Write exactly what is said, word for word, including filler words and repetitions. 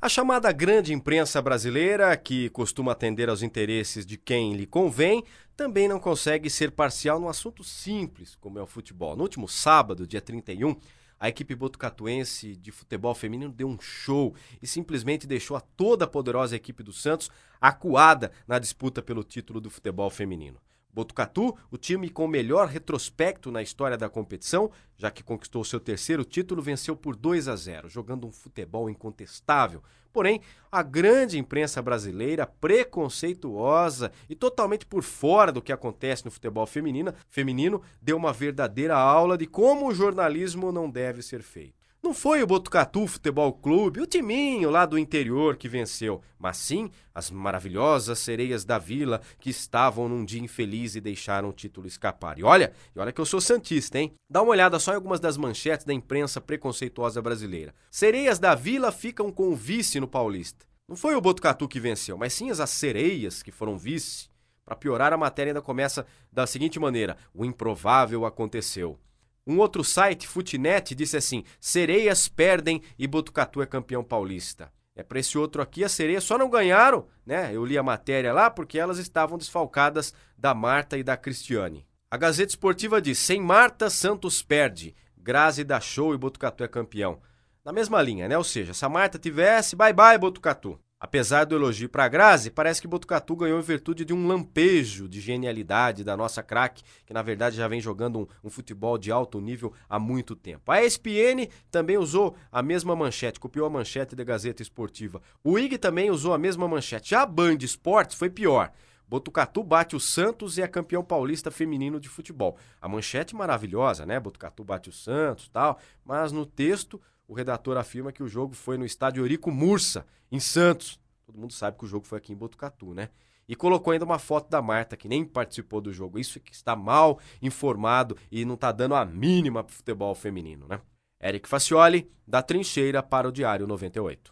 A chamada grande imprensa brasileira, que costuma atender aos interesses de quem lhe convém, também não consegue ser parcial num assunto simples, como é o futebol. No último sábado, dia trinta e um, a equipe botucatuense de futebol feminino deu um show e simplesmente deixou a toda a poderosa equipe do Santos acuada na disputa pelo título do futebol feminino. Botucatu, o time com o melhor retrospecto na história da competição, já que conquistou seu terceiro título, venceu por dois a zero, jogando um futebol incontestável. Porém, a grande imprensa brasileira, preconceituosa e totalmente por fora do que acontece no futebol feminino, feminino, deu uma verdadeira aula de como o jornalismo não deve ser feito. Não foi o Botucatu Futebol Clube, o timinho lá do interior que venceu, mas sim as maravilhosas sereias da vila que estavam num dia infeliz e deixaram o título escapar. E olha, e olha que eu sou santista, hein? Dá uma olhada só em algumas das manchetes da imprensa preconceituosa brasileira. Sereias da vila ficam com o vice no Paulista. Não foi o Botucatu que venceu, mas sim as sereias que foram vice. Para piorar, a matéria ainda começa da seguinte maneira: o improvável aconteceu. Um outro site, Futinet, disse assim: sereias perdem e Botucatu é campeão paulista. É para esse outro aqui, as sereias só não ganharam, né? Eu li a matéria lá porque elas estavam desfalcadas da Marta e da Cristiane. A Gazeta Esportiva diz: sem Marta, Santos perde. Grazi dá show e Botucatu é campeão. Na mesma linha, né? Ou seja, se a Marta tivesse, bye bye Botucatu. Apesar do elogio para a Grazi, parece que Botucatu ganhou em virtude de um lampejo de genialidade da nossa craque, que na verdade já vem jogando um, um futebol de alto nível há muito tempo. A E S P N também usou a mesma manchete, copiou a manchete da Gazeta Esportiva. O I G também usou a mesma manchete. Já a Band Esportes foi pior. Botucatu bate o Santos e é campeão paulista feminino de futebol. A manchete maravilhosa, né? Botucatu bate o Santos e tal, mas no texto o redator afirma que o jogo foi no estádio Eurico Mursa, em Santos. Todo mundo sabe que o jogo foi aqui em Botucatu, né? E colocou ainda uma foto da Marta, que nem participou do jogo. Isso é que está mal informado e não está dando a mínima pro futebol feminino, né? Eric Facioli, da Trincheira para o Diário noventa e oito.